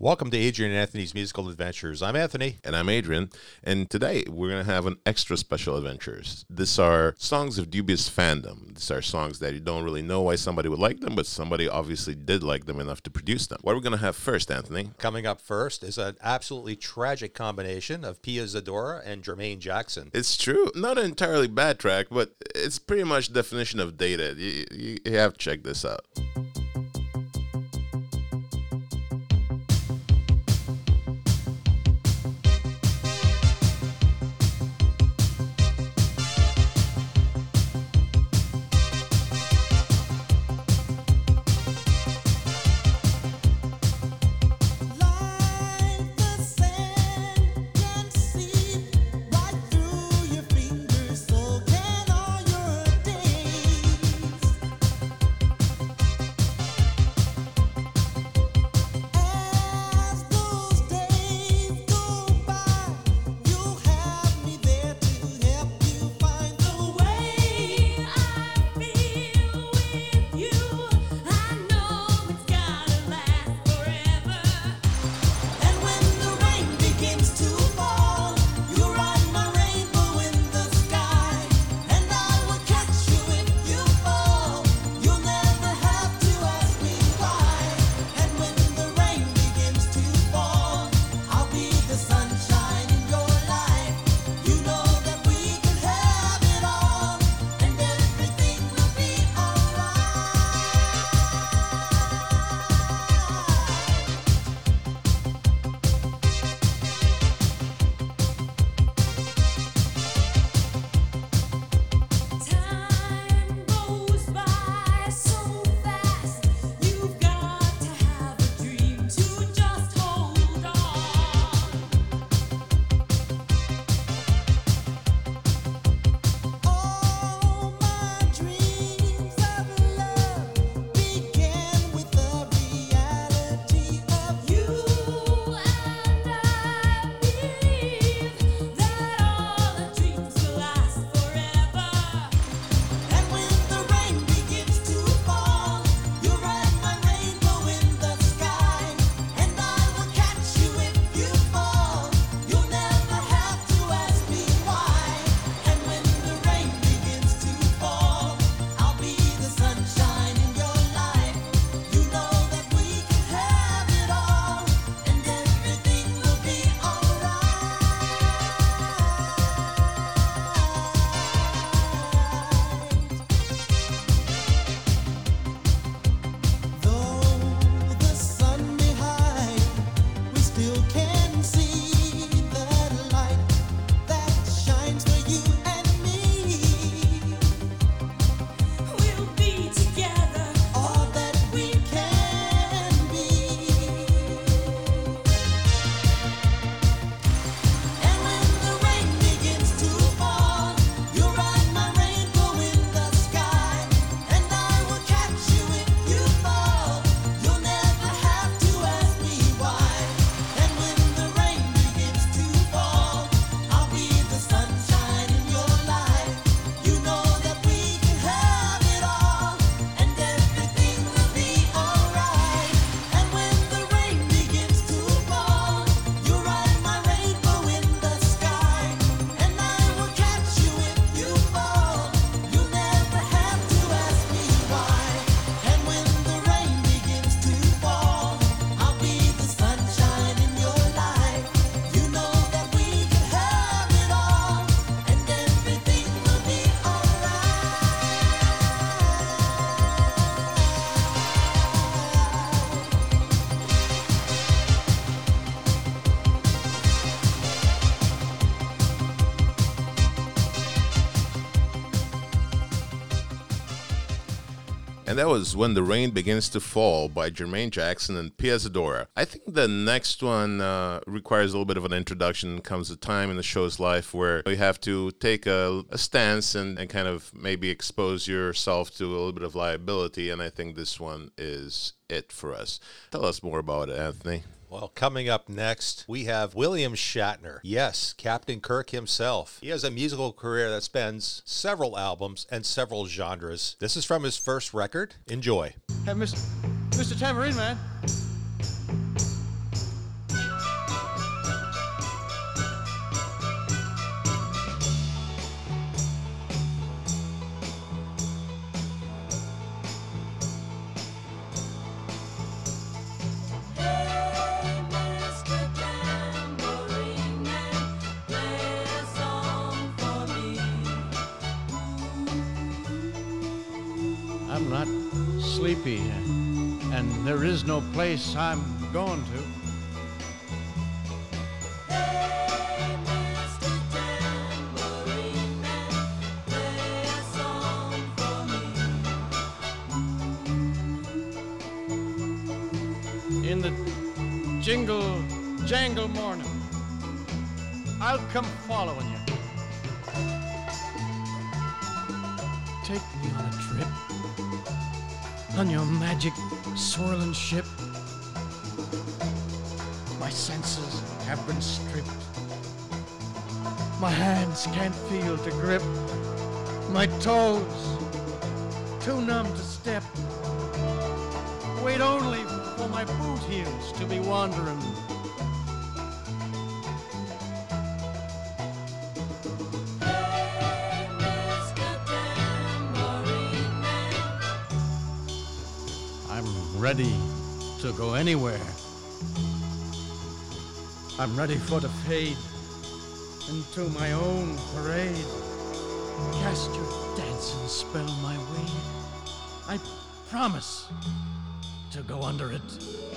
Welcome to Adrian and Anthony's Musical Adventures. I'm Anthony. And I'm Adrian. And today we're going to have an extra special adventures. These are songs of dubious fandom. These are songs that you don't really know why somebody would like them, but somebody obviously did like them enough to produce them. What are we going to have first, Anthony? Coming up first is an absolutely tragic combination of Pia Zadora and Jermaine Jackson. It's true. Not an entirely bad track, but it's pretty much the definition of dated. You have to check this out. And that was When the Rain Begins to Fall by Jermaine Jackson and Pia Zadora. I think the next one requires a little bit of an introduction. Comes a time in the show's life where you have to take a stance and kind of maybe expose yourself to a little bit of liability. And I think this one is it for us. Tell us more about it, Anthony. Well, coming up next, we have William Shatner. Yes, Captain Kirk himself. He has a musical career that spans several albums and several genres. This is from his first record. Enjoy. Hey, Mr. Tambourine Man. sleepy, and there is no place I'm going to. In the jingle jangle morning, I'll come following you. Take me on a trip, on your magic swirling ship. My senses have been stripped. My hands can't feel to grip. My toes too numb to step. Wait only for my boot heels to be wandering. I'm ready to go anywhere. I'm ready for the fade into my own parade. Cast your dancing spell my way. I promise to go under it.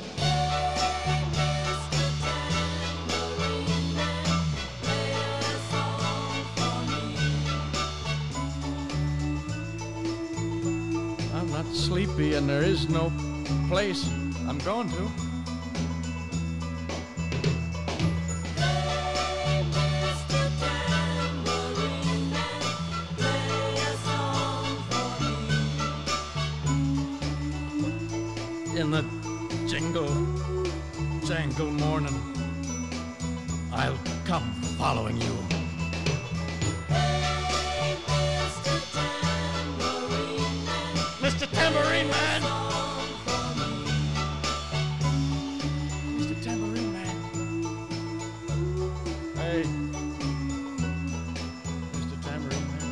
I'm not sleepy and there is no place I'm going to. In the jingle jangle morning, I'll come following you. Mr. Tambourine Man! Mr. Tambourine Man! Hey, Mr. Tambourine Man.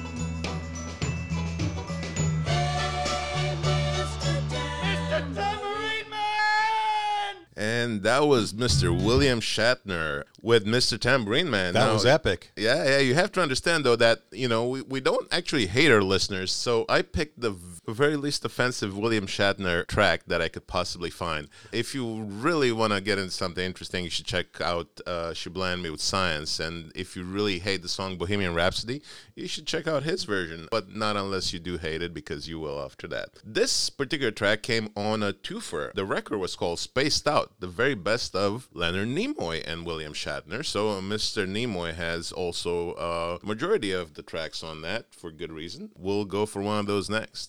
Mr. Tambourine Man! And that was Mr. William Shatner with Mr. Tambourine Man. That was epic. Yeah. You have to understand, though, that, we don't actually hate our listeners. So I picked the very least offensive William Shatner track that I could possibly find. If you really want to get into something interesting, you should check out She Bland Me With Science. And if you really hate the song Bohemian Rhapsody, you should check out his version. But not unless you do hate it, because you will after that. This particular track came on a twofer. The record was called Spaced Out, the very best of Leonard Nimoy and William Shatner. So Mr. Nimoy has also a majority of the tracks on that for good reason. We'll go for one of those next.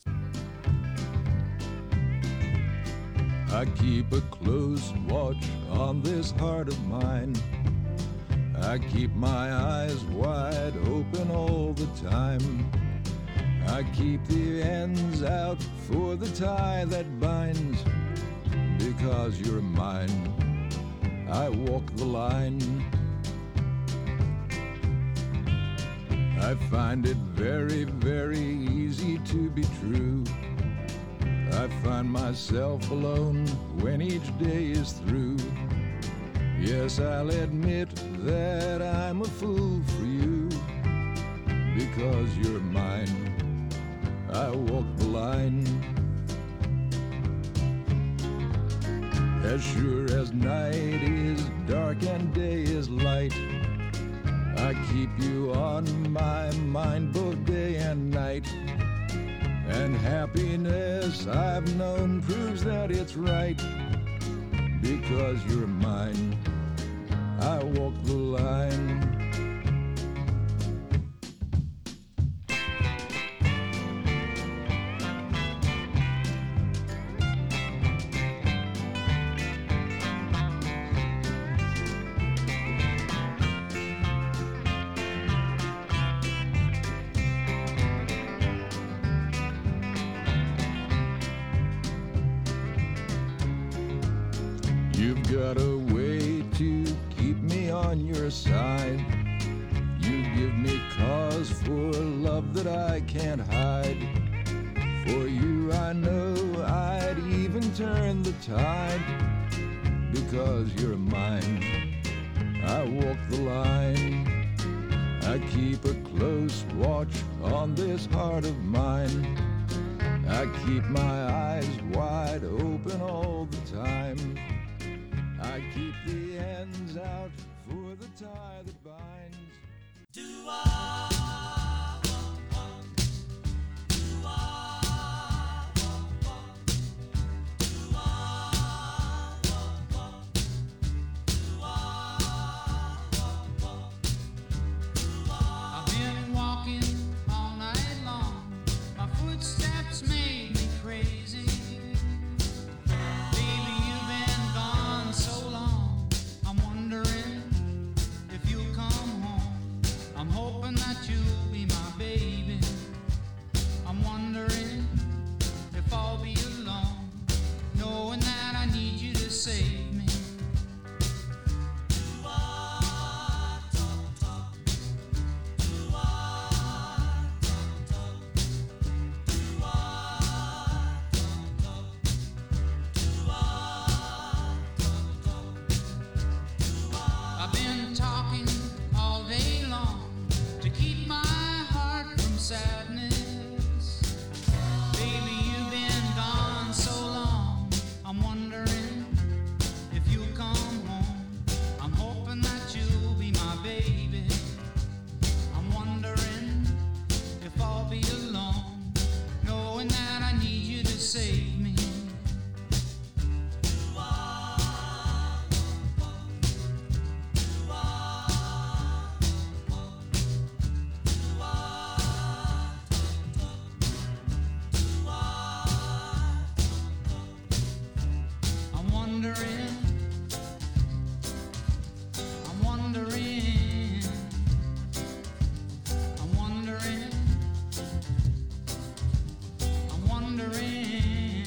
I keep a close watch on this heart of mine. I keep my eyes wide open all the time. I keep the ends out for the tie that binds. Because you're mine, I walk the line. I find it very, very easy to be true. I find myself alone when each day is through. Yes, I'll admit that I'm a fool for you. Because you're mine, I walk the line. As sure as night is dark and day is light, I keep you on my mind both day and night. And happiness I've known proves that it's right. Because you're mine, I walk the line. You've got a way to keep me on your side. You give me cause for love that I can't hide. For you I know I'd even turn the tide. Because you're mine, I walk the line. I keep a close watch on this heart of mine. I keep my eyes wide open all the time. I keep the ends out for the tie that binds. I've been walking all night long. My footsteps made me crazy. Baby, you've been gone so long. I'm wondering if you'll come home. I'm hoping that you'll be my baby. I'm wondering if I'll be alone, knowing that I need you to save me. I've been talking all day long to keep my heart from sadness. Baby, you've been gone so long. I'm wondering if you'll come home. I'm hoping that you'll be my baby. I'm wondering if I'll be alone, knowing that I need you to save me. I'm wondering, I'm wondering, I'm wondering, I'm wondering,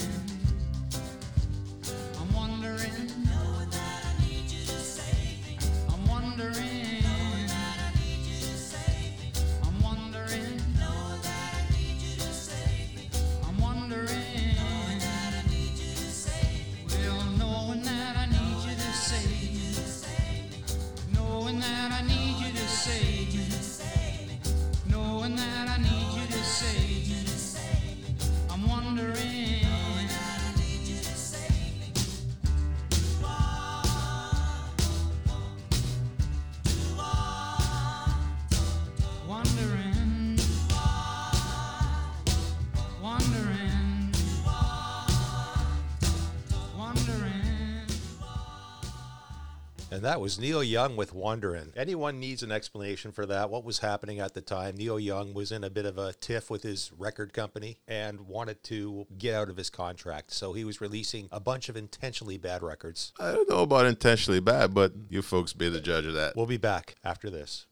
I'm wondering, knowing that I need you to save me. I'm wondering, knowing that I need you to save me. I'm wondering, knowing that I need you to save me. I'm wondering, knowing that I need you to save me. Well, knowing that I need you to save me. Knowing that I need you to save me. Knowing that I need you to save me. I'm wondering. Wondering. Wondering. Wondering. And that was Neil Young with Wonderin'. Anyone needs an explanation for that? What was happening at the time? Neil Young was in a bit of a tiff with his record company and wanted to get out of his contract. So he was releasing a bunch of intentionally bad records. I don't know about intentionally bad, but you folks be the judge of that. We'll be back after this.